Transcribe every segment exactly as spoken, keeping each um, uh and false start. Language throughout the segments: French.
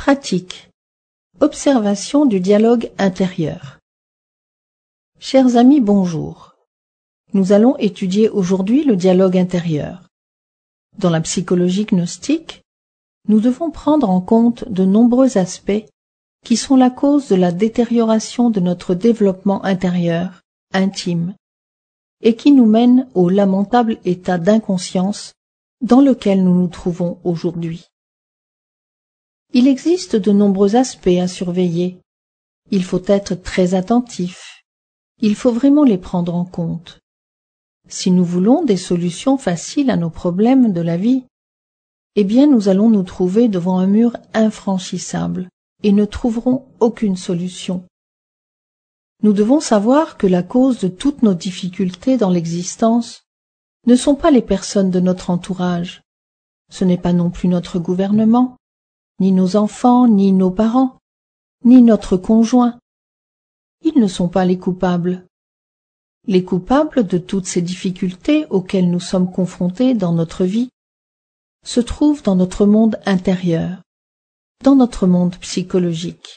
Pratique. Observation du dialogue intérieur. Chers amis, bonjour. Nous allons étudier aujourd'hui le dialogue intérieur. Dans la psychologie gnostique, nous devons prendre en compte de nombreux aspects qui sont la cause de la détérioration de notre développement intérieur, intime, et qui nous mènent au lamentable état d'inconscience dans lequel nous nous trouvons aujourd'hui. Il existe de nombreux aspects à surveiller. Il faut être très attentif. Il faut vraiment les prendre en compte. Si nous voulons des solutions faciles à nos problèmes de la vie, eh bien nous allons nous trouver devant un mur infranchissable et ne trouverons aucune solution. Nous devons savoir que la cause de toutes nos difficultés dans l'existence ne sont pas les personnes de notre entourage. Ce n'est pas non plus notre gouvernement, ni nos enfants, ni nos parents, ni notre conjoint. Ils ne sont pas les coupables. Les coupables de toutes ces difficultés auxquelles nous sommes confrontés dans notre vie se trouvent dans notre monde intérieur, dans notre monde psychologique.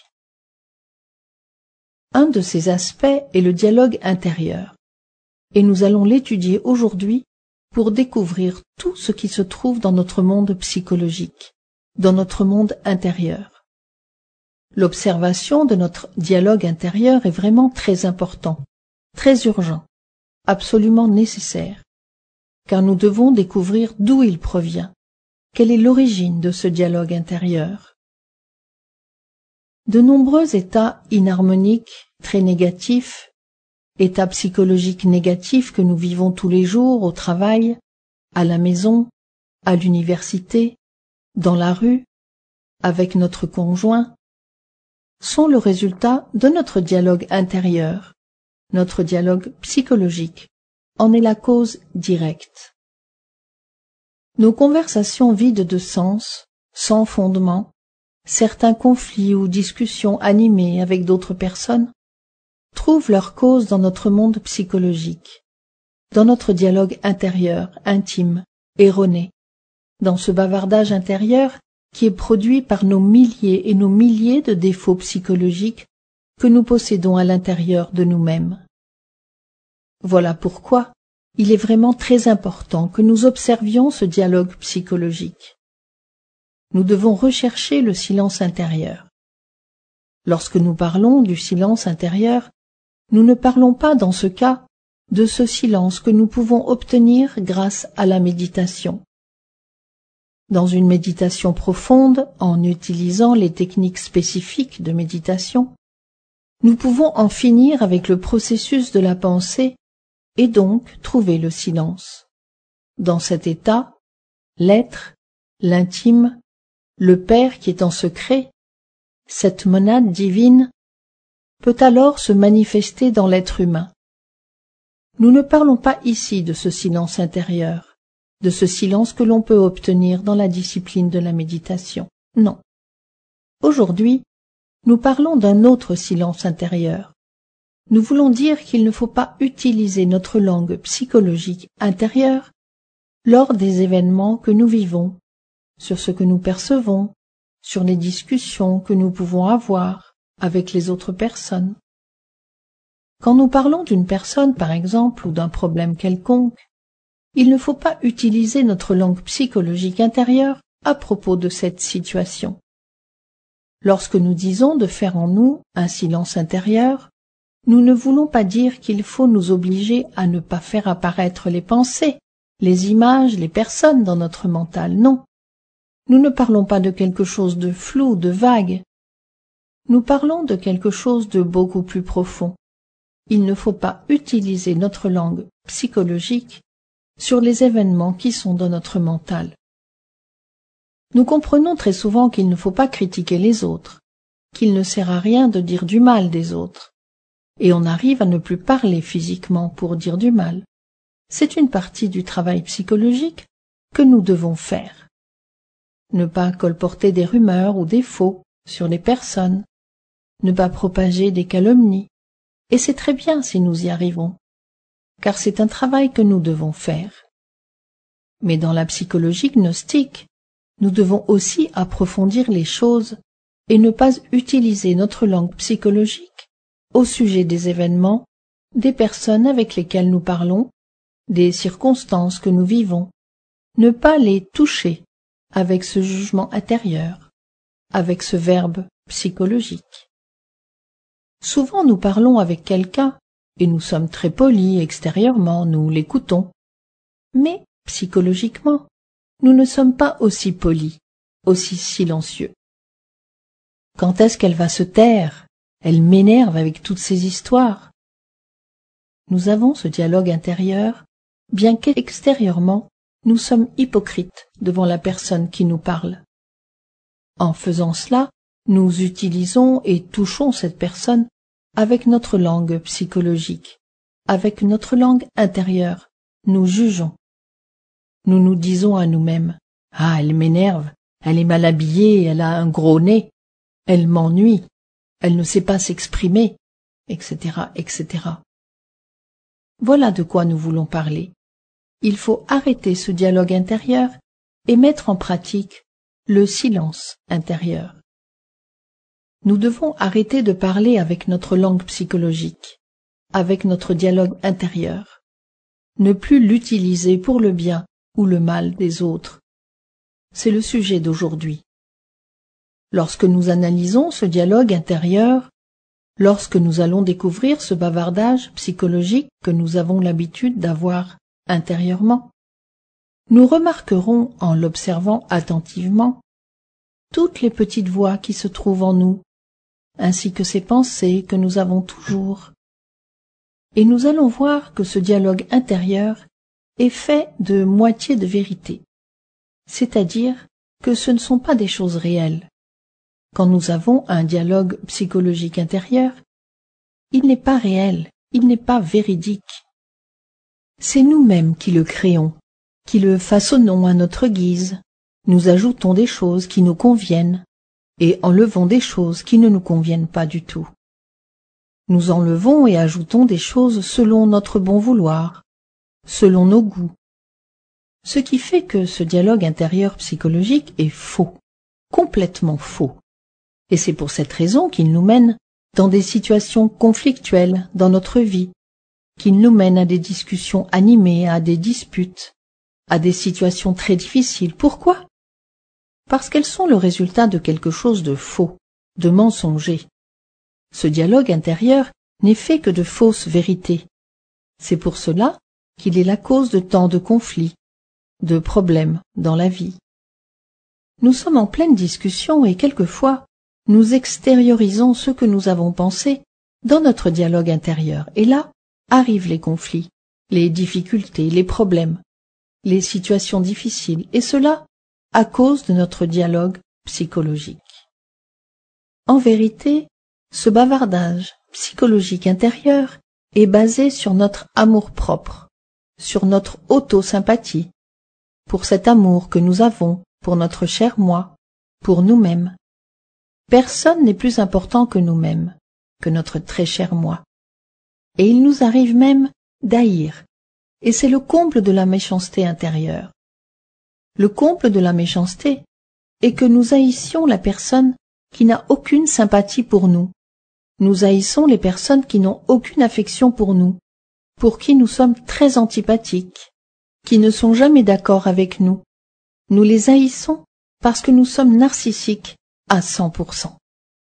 Un de ces aspects est le dialogue intérieur, et nous allons l'étudier aujourd'hui pour découvrir tout ce qui se trouve dans notre monde psychologique, dans notre monde intérieur. L'observation de notre dialogue intérieur est vraiment très important, très urgent, absolument nécessaire, car nous devons découvrir d'où il provient, quelle est l'origine de ce dialogue intérieur. De nombreux états inharmoniques, très négatifs, états psychologiques négatifs que nous vivons tous les jours au travail, à la maison, à l'université, dans la rue, avec notre conjoint, sont le résultat de notre dialogue intérieur. Notre dialogue psychologique en est la cause directe. Nos conversations vides de sens, sans fondement, certains conflits ou discussions animées avec d'autres personnes, trouvent leur cause dans notre monde psychologique, dans notre dialogue intérieur, intime, erroné, dans ce bavardage intérieur qui est produit par nos milliers et nos milliers de défauts psychologiques que nous possédons à l'intérieur de nous-mêmes. Voilà pourquoi il est vraiment très important que nous observions ce dialogue psychologique. Nous devons rechercher le silence intérieur. Lorsque nous parlons du silence intérieur, nous ne parlons pas dans ce cas de ce silence que nous pouvons obtenir grâce à la méditation. Dans une méditation profonde, en utilisant les techniques spécifiques de méditation, nous pouvons en finir avec le processus de la pensée et donc trouver le silence. Dans cet état, l'être, l'intime, le Père qui est en secret, cette monade divine, peut alors se manifester dans l'être humain. Nous ne parlons pas ici de ce silence intérieur, de ce silence que l'on peut obtenir dans la discipline de la méditation. Non. Aujourd'hui, nous parlons d'un autre silence intérieur. Nous voulons dire qu'il ne faut pas utiliser notre langue psychologique intérieure lors des événements que nous vivons, sur ce que nous percevons, sur les discussions que nous pouvons avoir avec les autres personnes. Quand nous parlons d'une personne, par exemple, ou d'un problème quelconque, il ne faut pas utiliser notre langue psychologique intérieure à propos de cette situation. Lorsque nous disons de faire en nous un silence intérieur, nous ne voulons pas dire qu'il faut nous obliger à ne pas faire apparaître les pensées, les images, les personnes dans notre mental, non. Nous ne parlons pas de quelque chose de flou, de vague. Nous parlons de quelque chose de beaucoup plus profond. Il ne faut pas utiliser notre langue psychologique sur les événements qui sont dans notre mental. Nous comprenons très souvent qu'il ne faut pas critiquer les autres, qu'il ne sert à rien de dire du mal des autres, et on arrive à ne plus parler physiquement pour dire du mal. C'est une partie du travail psychologique que nous devons faire. Ne pas colporter des rumeurs ou des faux sur les personnes, ne pas propager des calomnies, et c'est très bien si nous y arrivons, car c'est un travail que nous devons faire. Mais dans la psychologie gnostique, nous devons aussi approfondir les choses et ne pas utiliser notre langue psychologique au sujet des événements, des personnes avec lesquelles nous parlons, des circonstances que nous vivons, ne pas les toucher avec ce jugement intérieur, avec ce verbe psychologique. Souvent nous parlons avec quelqu'un et nous sommes très polis extérieurement, nous l'écoutons, mais psychologiquement, nous ne sommes pas aussi polis, aussi silencieux. Quand est-ce qu'elle va se taire? Elle m'énerve avec toutes ces histoires. Nous avons ce dialogue intérieur, bien qu'extérieurement, nous sommes hypocrites devant la personne qui nous parle. En faisant cela, nous utilisons et touchons cette personne avec notre langue psychologique, avec notre langue intérieure. Nous jugeons. Nous nous disons à nous-mêmes « Ah, elle m'énerve, elle est mal habillée, elle a un gros nez, elle m'ennuie, elle ne sait pas s'exprimer, et cetera, et cetera » Voilà de quoi nous voulons parler. Il faut arrêter ce dialogue intérieur et mettre en pratique le silence intérieur. Nous devons arrêter de parler avec notre langue psychologique, avec notre dialogue intérieur, ne plus l'utiliser pour le bien ou le mal des autres. C'est le sujet d'aujourd'hui. Lorsque nous analysons ce dialogue intérieur, lorsque nous allons découvrir ce bavardage psychologique que nous avons l'habitude d'avoir intérieurement, nous remarquerons en l'observant attentivement toutes les petites voix qui se trouvent en nous, ainsi que ces pensées que nous avons toujours. Et nous allons voir que ce dialogue intérieur est fait de moitié de vérité, c'est-à-dire que ce ne sont pas des choses réelles. Quand nous avons un dialogue psychologique intérieur, il n'est pas réel, il n'est pas véridique. C'est nous-mêmes qui le créons, qui le façonnons à notre guise. Nous ajoutons des choses qui nous conviennent et enlevons des choses qui ne nous conviennent pas du tout. Nous enlevons et ajoutons des choses selon notre bon vouloir, selon nos goûts. Ce qui fait que ce dialogue intérieur psychologique est faux, complètement faux. Et c'est pour cette raison qu'il nous mène dans des situations conflictuelles dans notre vie, qu'il nous mène à des discussions animées, à des disputes, à des situations très difficiles. Pourquoi? Parce qu'elles sont le résultat de quelque chose de faux, de mensonger. Ce dialogue intérieur n'est fait que de fausses vérités. C'est pour cela qu'il est la cause de tant de conflits, de problèmes dans la vie. Nous sommes en pleine discussion et quelquefois, nous extériorisons ce que nous avons pensé dans notre dialogue intérieur. Et là, arrivent les conflits, les difficultés, les problèmes, les situations difficiles, et cela à cause de notre dialogue psychologique. En vérité, ce bavardage psychologique intérieur est basé sur notre amour-propre, sur notre auto-sympathie, pour cet amour que nous avons pour notre cher moi, pour nous-mêmes. Personne n'est plus important que nous-mêmes, que notre très cher moi. Et il nous arrive même d'haïr, et c'est le comble de la méchanceté intérieure. Le comble de la méchanceté est que nous haïssions la personne qui n'a aucune sympathie pour nous. Nous haïssons les personnes qui n'ont aucune affection pour nous, pour qui nous sommes très antipathiques, qui ne sont jamais d'accord avec nous. Nous les haïssons parce que nous sommes narcissiques à cent pour cent.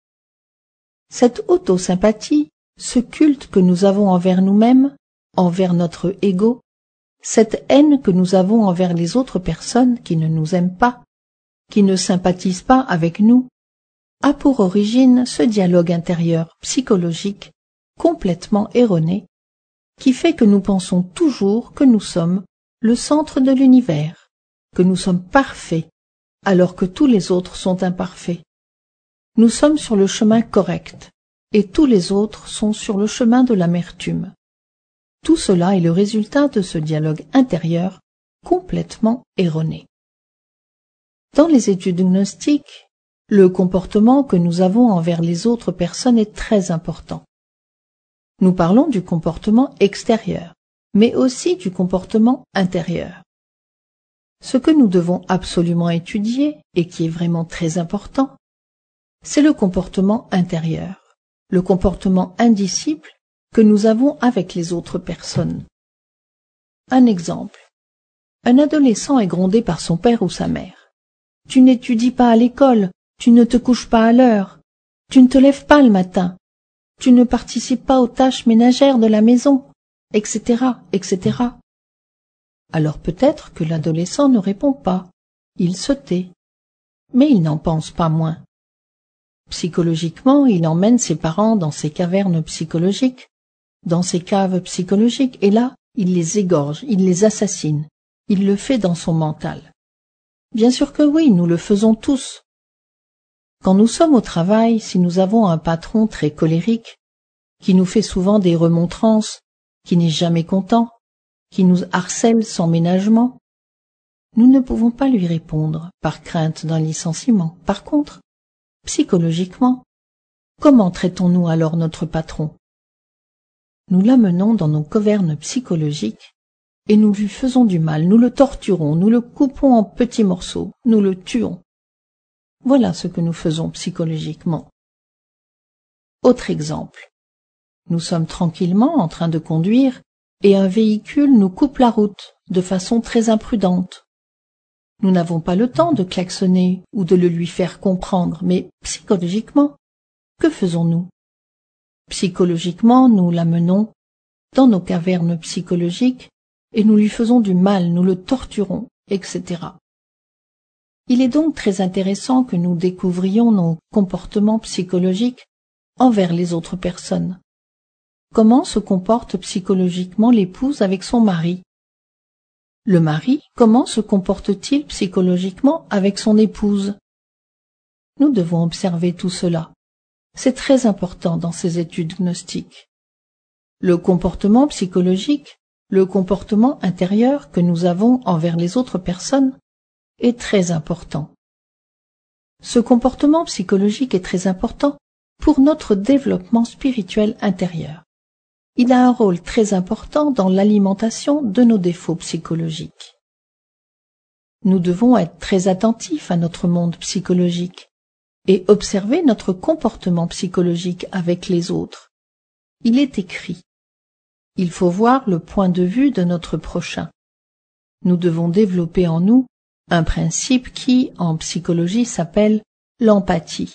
Cette auto-sympathie, ce culte que nous avons envers nous-mêmes, envers notre ego, cette haine que nous avons envers les autres personnes qui ne nous aiment pas, qui ne sympathisent pas avec nous, a pour origine ce dialogue intérieur psychologique complètement erroné, qui fait que nous pensons toujours que nous sommes le centre de l'univers, que nous sommes parfaits, alors que tous les autres sont imparfaits. Nous sommes sur le chemin correct, et tous les autres sont sur le chemin de l'amertume. Tout cela est le résultat de ce dialogue intérieur complètement erroné. Dans les études gnostiques, le comportement que nous avons envers les autres personnes est très important. Nous parlons du comportement extérieur, mais aussi du comportement intérieur. Ce que nous devons absolument étudier, et qui est vraiment très important, c'est le comportement intérieur, le comportement indicible que nous avons avec les autres personnes. Un exemple. Un adolescent est grondé par son père ou sa mère. Tu n'étudies pas à l'école, tu ne te couches pas à l'heure, tu ne te lèves pas le matin, tu ne participes pas aux tâches ménagères de la maison, et cetera, et cetera. Alors peut-être que l'adolescent ne répond pas, il se tait, mais il n'en pense pas moins. Psychologiquement, il emmène ses parents dans ses cavernes psychologiques, dans ses caves psychologiques, et là, il les égorge, il les assassine, il le fait dans son mental. Bien sûr que oui, nous le faisons tous. Quand nous sommes au travail, si nous avons un patron très colérique, qui nous fait souvent des remontrances, qui n'est jamais content, qui nous harcèle sans ménagement, nous ne pouvons pas lui répondre par crainte d'un licenciement. Par contre, psychologiquement, comment traitons-nous alors notre patron? Nous l'amenons dans nos cavernes psychologiques et nous lui faisons du mal, nous le torturons, nous le coupons en petits morceaux, nous le tuons. Voilà ce que nous faisons psychologiquement. Autre exemple. Nous sommes tranquillement en train de conduire et un véhicule nous coupe la route de façon très imprudente. Nous n'avons pas le temps de klaxonner ou de le lui faire comprendre, mais psychologiquement, que faisons-nous? Psychologiquement, nous l'amenons dans nos cavernes psychologiques et nous lui faisons du mal, nous le torturons, et cetera. Il est donc très intéressant que nous découvrions nos comportements psychologiques envers les autres personnes. Comment se comporte psychologiquement l'épouse avec son mari? Le mari, comment se comporte-t-il psychologiquement avec son épouse? Nous devons observer tout cela. C'est très important dans ces études gnostiques. Le comportement psychologique, le comportement intérieur que nous avons envers les autres personnes est très important. Ce comportement psychologique est très important pour notre développement spirituel intérieur. Il a un rôle très important dans l'alimentation de nos défauts psychologiques. Nous devons être très attentifs à notre monde psychologique et observer notre comportement psychologique avec les autres. Il est écrit. Il faut voir le point de vue de notre prochain. Nous devons développer en nous un principe qui, en psychologie, s'appelle l'empathie.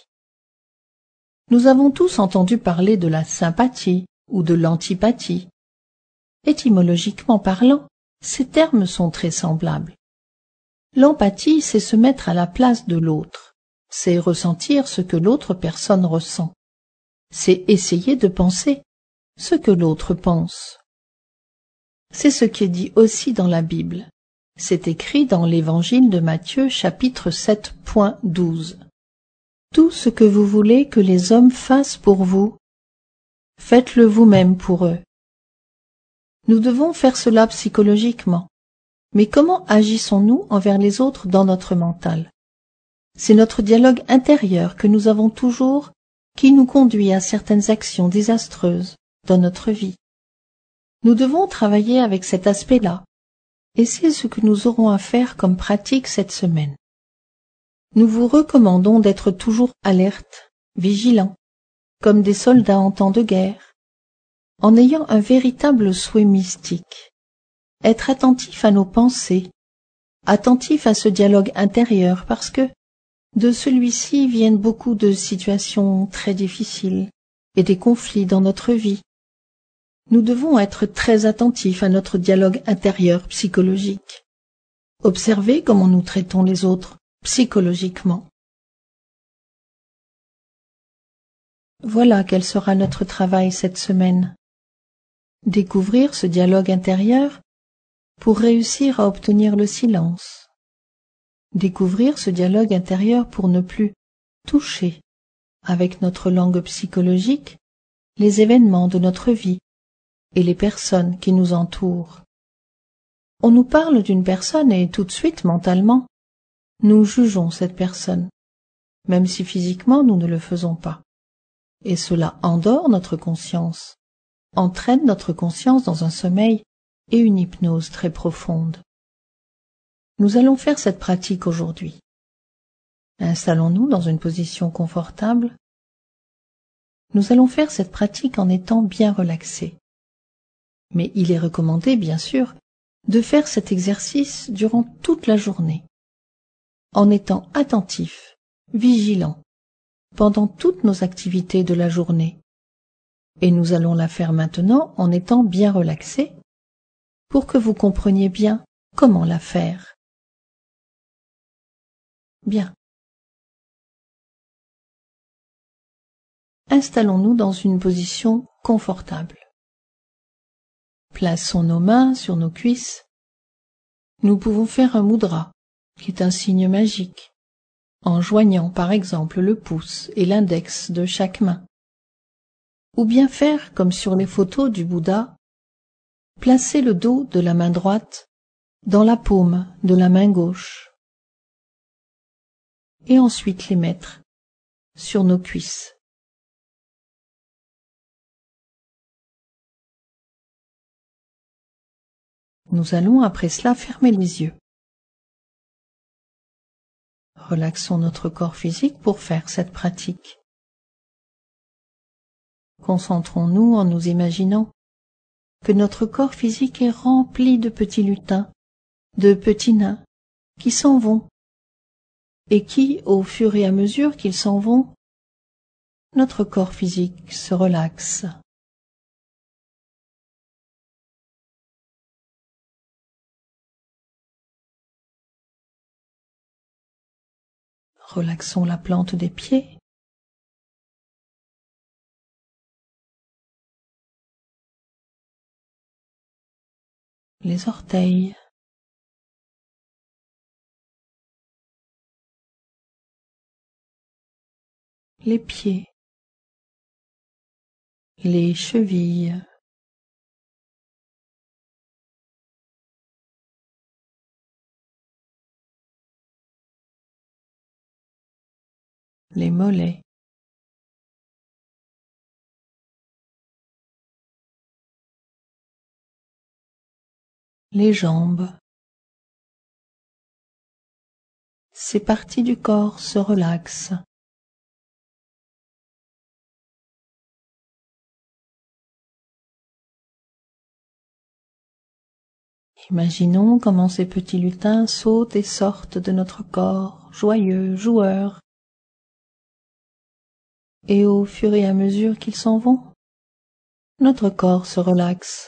Nous avons tous entendu parler de la sympathie ou de l'antipathie. Étymologiquement parlant, ces termes sont très semblables. L'empathie, c'est se mettre à la place de l'autre, c'est ressentir ce que l'autre personne ressent, c'est essayer de penser ce que l'autre pense. C'est ce qui est dit aussi dans la Bible. C'est écrit dans l'Évangile de Matthieu, chapitre sept, point douze. Tout ce que vous voulez que les hommes fassent pour vous, faites-le vous-même pour eux. Nous devons faire cela psychologiquement. Mais comment agissons-nous envers les autres dans notre mental? C'est notre dialogue intérieur que nous avons toujours qui nous conduit à certaines actions désastreuses dans notre vie. Nous devons travailler avec cet aspect-là, et c'est ce que nous aurons à faire comme pratique cette semaine. Nous vous recommandons d'être toujours alertes, vigilants, comme des soldats en temps de guerre, en ayant un véritable souhait mystique, être attentif à nos pensées, attentif à ce dialogue intérieur, parce que de celui-ci viennent beaucoup de situations très difficiles et des conflits dans notre vie. Nous devons être très attentifs à notre dialogue intérieur psychologique. Observer comment nous traitons les autres psychologiquement. Voilà quel sera notre travail cette semaine. Découvrir ce dialogue intérieur pour réussir à obtenir le silence. Découvrir ce dialogue intérieur pour ne plus toucher, avec notre langue psychologique, les événements de notre vie et les personnes qui nous entourent. On nous parle d'une personne et tout de suite, mentalement, nous jugeons cette personne, même si physiquement nous ne le faisons pas. Et cela endort notre conscience, entraîne notre conscience dans un sommeil et une hypnose très profonde. Nous allons faire cette pratique aujourd'hui. Installons-nous dans une position confortable. Nous allons faire cette pratique en étant bien relaxés. Mais il est recommandé, bien sûr, de faire cet exercice durant toute la journée, en étant attentif, vigilant, pendant toutes nos activités de la journée. Et nous allons la faire maintenant en étant bien relaxés, pour que vous compreniez bien comment la faire. Bien. Installons-nous dans une position confortable. Plaçons nos mains sur nos cuisses. Nous pouvons faire un mudra, qui est un signe magique, en joignant par exemple le pouce et l'index de chaque main. Ou bien faire comme sur les photos du Bouddha, placer le dos de la main droite dans la paume de la main gauche, et ensuite les mettre sur nos cuisses. Nous allons après cela fermer les yeux. Relaxons notre corps physique pour faire cette pratique. Concentrons-nous en nous imaginant que notre corps physique est rempli de petits lutins, de petits nains, qui s'en vont, et qui, au fur et à mesure qu'ils s'en vont, notre corps physique se relaxe. Relaxons la plante des pieds, les orteils, les pieds, les chevilles, les mollets, les jambes. Ces parties du corps se relaxent. Imaginons comment ces petits lutins sautent et sortent de notre corps, joyeux, joueurs. Et au fur et à mesure qu'ils s'en vont, notre corps se relaxe.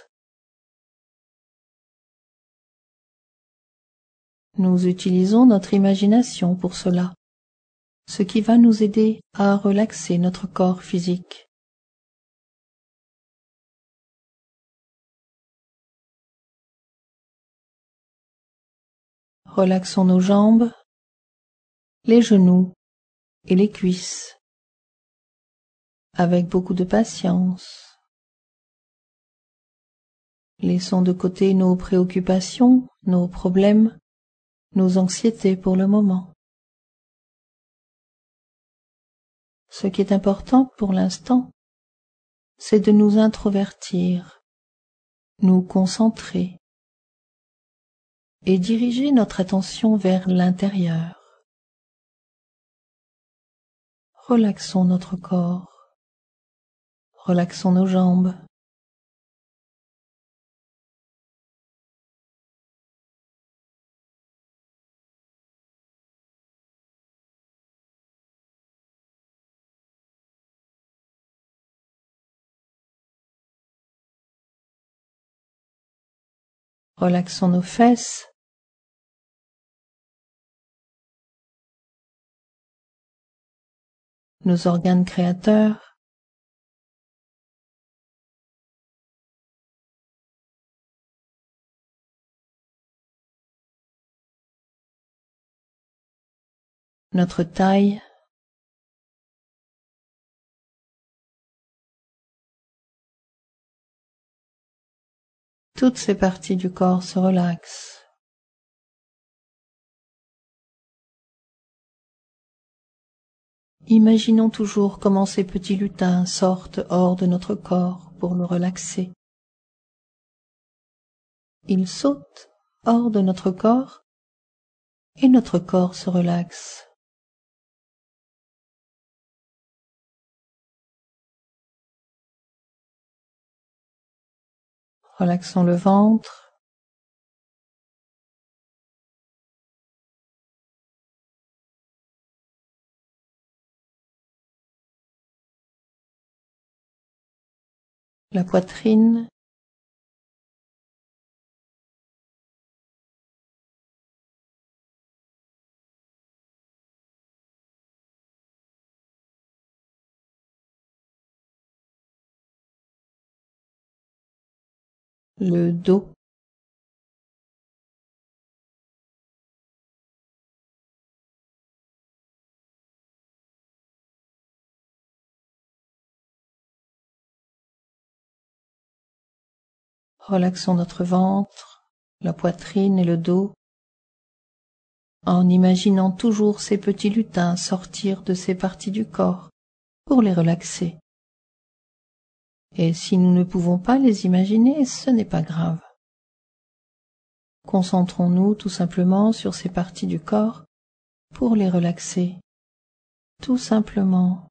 Nous utilisons notre imagination pour cela, ce qui va nous aider à relaxer notre corps physique. Relaxons nos jambes, les genoux et les cuisses, avec beaucoup de patience. Laissons de côté nos préoccupations, nos problèmes, nos anxiétés pour le moment. Ce qui est important pour l'instant, c'est de nous introvertir, nous concentrer et diriger notre attention vers l'intérieur. Relaxons notre corps, relaxons nos jambes. Relaxons nos fesses, nos organes créateurs, notre taille, toutes ces parties du corps se relaxent. Imaginons toujours comment ces petits lutins sortent hors de notre corps pour nous relaxer. Ils sautent hors de notre corps et notre corps se relaxe. Relaxons le ventre, la poitrine, le dos, relaxons notre ventre, la poitrine et le dos, en imaginant toujours ces petits lutins sortir de ces parties du corps pour les relaxer. Et si nous ne pouvons pas les imaginer, ce n'est pas grave. Concentrons-nous tout simplement sur ces parties du corps pour les relaxer, tout simplement.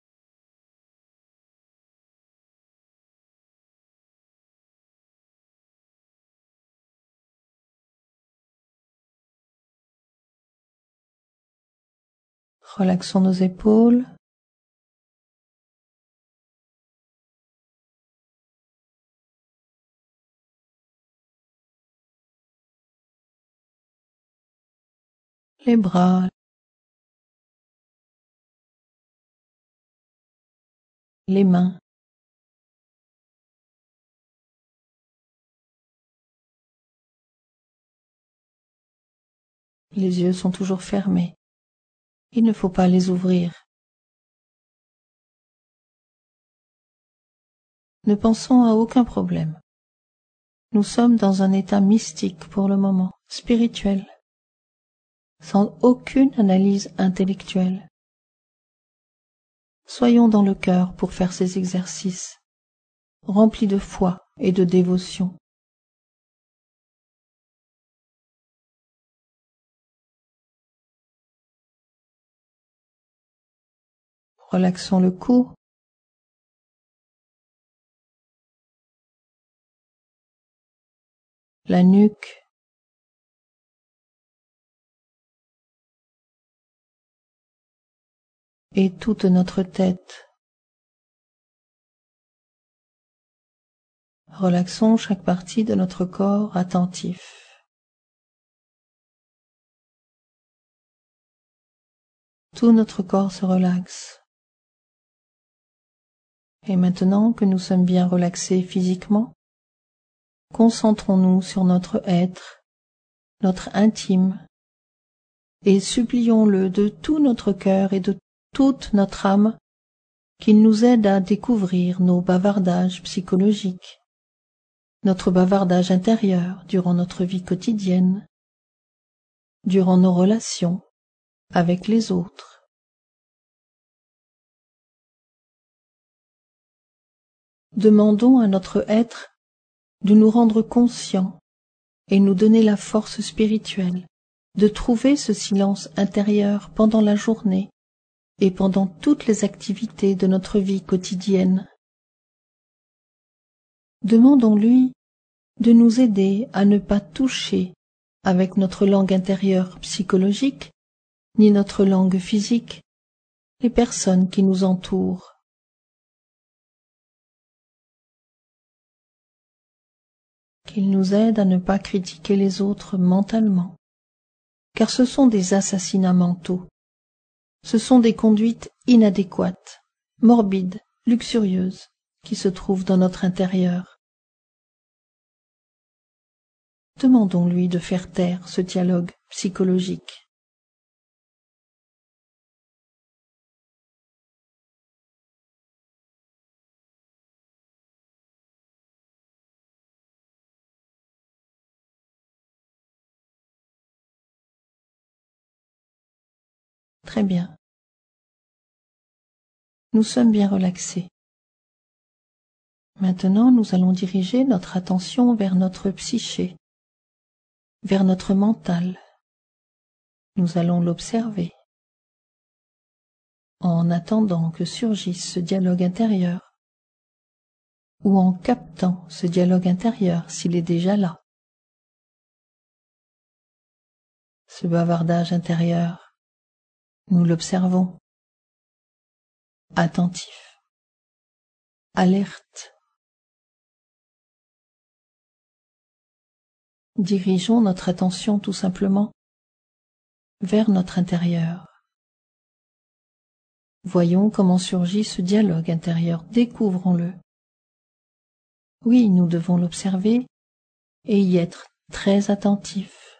Relaxons nos épaules, les bras, les mains, les yeux sont toujours fermés. Il ne faut pas les ouvrir. Ne pensons à aucun problème. Nous sommes dans un état mystique pour le moment, spirituel, sans aucune analyse intellectuelle. Soyons dans le cœur pour faire ces exercices, remplis de foi et de dévotion. Relaxons le cou, la nuque, et toute notre tête. Relaxons chaque partie de notre corps attentif. Tout notre corps se relaxe. Et maintenant que nous sommes bien relaxés physiquement, concentrons-nous sur notre être, notre intime, et supplions-le de tout notre cœur et de toute notre âme qu'il nous aide à découvrir nos bavardages psychologiques, notre bavardage intérieur durant notre vie quotidienne, durant nos relations avec les autres. Demandons à notre être de nous rendre conscients et nous donner la force spirituelle de trouver ce silence intérieur pendant la journée et pendant toutes les activités de notre vie quotidienne. Demandons-lui de nous aider à ne pas toucher avec notre langue intérieure psychologique, ni notre langue physique, les personnes qui nous entourent. Qu'il nous aide à ne pas critiquer les autres mentalement, car ce sont des assassinats mentaux. Ce sont des conduites inadéquates, morbides, luxurieuses, qui se trouvent dans notre intérieur. Demandons-lui de faire taire ce dialogue psychologique. Très bien. Nous sommes bien relaxés. Maintenant, nous allons diriger notre attention vers notre psyché, vers notre mental. Nous allons l'observer, en attendant que surgisse ce dialogue intérieur, ou en captant ce dialogue intérieur s'il est déjà là. Ce bavardage intérieur, nous l'observons, attentif, alerte. Dirigeons notre attention tout simplement vers notre intérieur. Voyons comment surgit ce dialogue intérieur, découvrons-le. Oui, nous devons l'observer et y être très attentifs.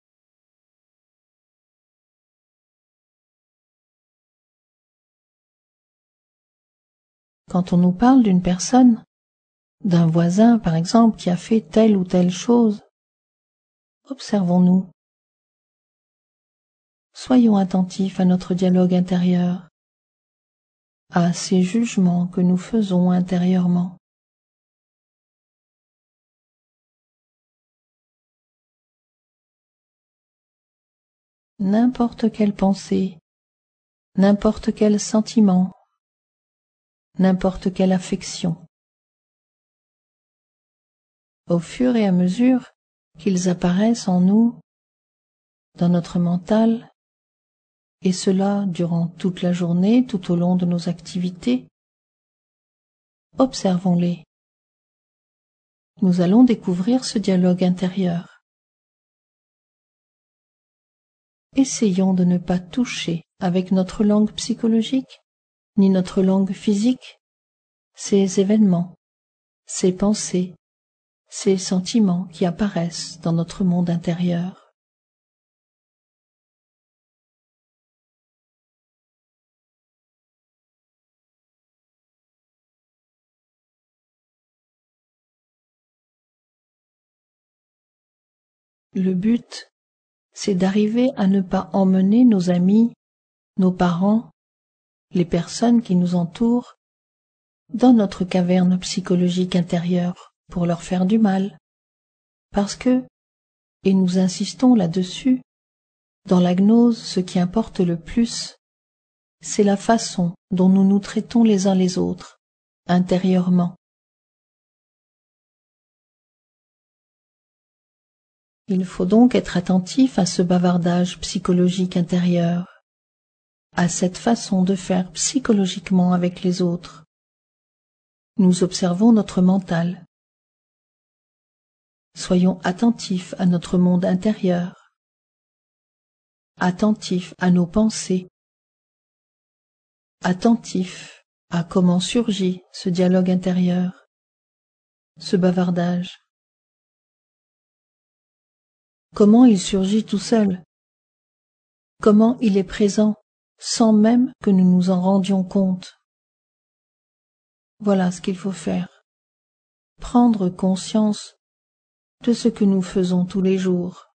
Quand on nous parle d'une personne, d'un voisin par exemple qui a fait telle ou telle chose, observons-nous. Soyons attentifs à notre dialogue intérieur, à ces jugements que nous faisons intérieurement. N'importe quelle pensée, n'importe quel sentiment, n'importe quelle affection. Au fur et à mesure qu'ils apparaissent en nous, dans notre mental, et cela durant toute la journée, tout au long de nos activités, observons-les. Nous allons découvrir ce dialogue intérieur. Essayons de ne pas toucher avec notre langue psychologique, ni notre langue physique, ces événements, ces pensées, ces sentiments qui apparaissent dans notre monde intérieur. Le but, c'est d'arriver à ne pas emmener nos amis, nos parents, les personnes qui nous entourent, dans notre caverne psychologique intérieure pour leur faire du mal. Parce que, et nous insistons là-dessus, dans la gnose, ce qui importe le plus, c'est la façon dont nous nous traitons les uns les autres, intérieurement. Il faut donc être attentif à ce bavardage psychologique intérieur, à cette façon de faire psychologiquement avec les autres. Nous observons notre mental. Soyons attentifs à notre monde intérieur, attentifs à nos pensées, attentifs à comment surgit ce dialogue intérieur, ce bavardage. Comment il surgit tout seul, comment il est présent sans même que nous nous en rendions compte. Voilà ce qu'il faut faire, prendre conscience de ce que nous faisons tous les jours.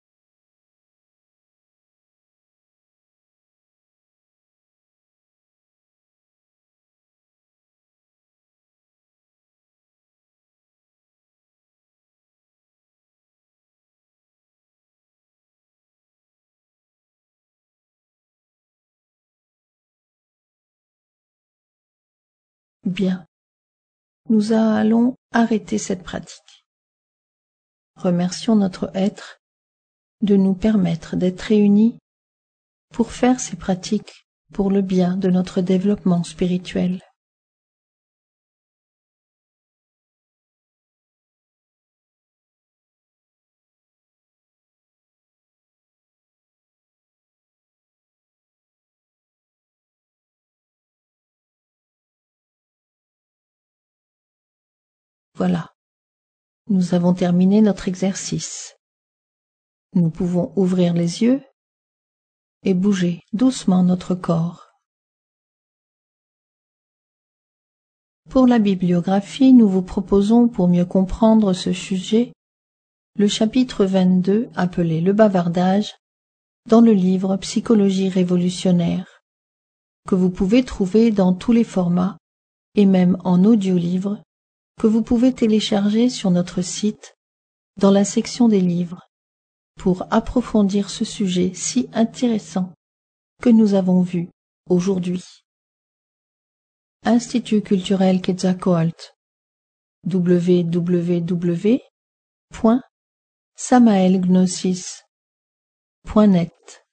Bien, nous allons arrêter cette pratique. Remercions notre être de nous permettre d'être réunis pour faire ces pratiques pour le bien de notre développement spirituel. Voilà, nous avons terminé notre exercice. Nous pouvons ouvrir les yeux et bouger doucement notre corps. Pour la bibliographie, nous vous proposons, pour mieux comprendre ce sujet, le chapitre vingt-deux appelé Le bavardage dans le livre Psychologie révolutionnaire, que vous pouvez trouver dans tous les formats et même en audio-livre, que vous pouvez télécharger sur notre site dans la section des livres pour approfondir ce sujet si intéressant que nous avons vu aujourd'hui. Institut culturel Quetzalcoatl, w w w point samaelgnosis point net.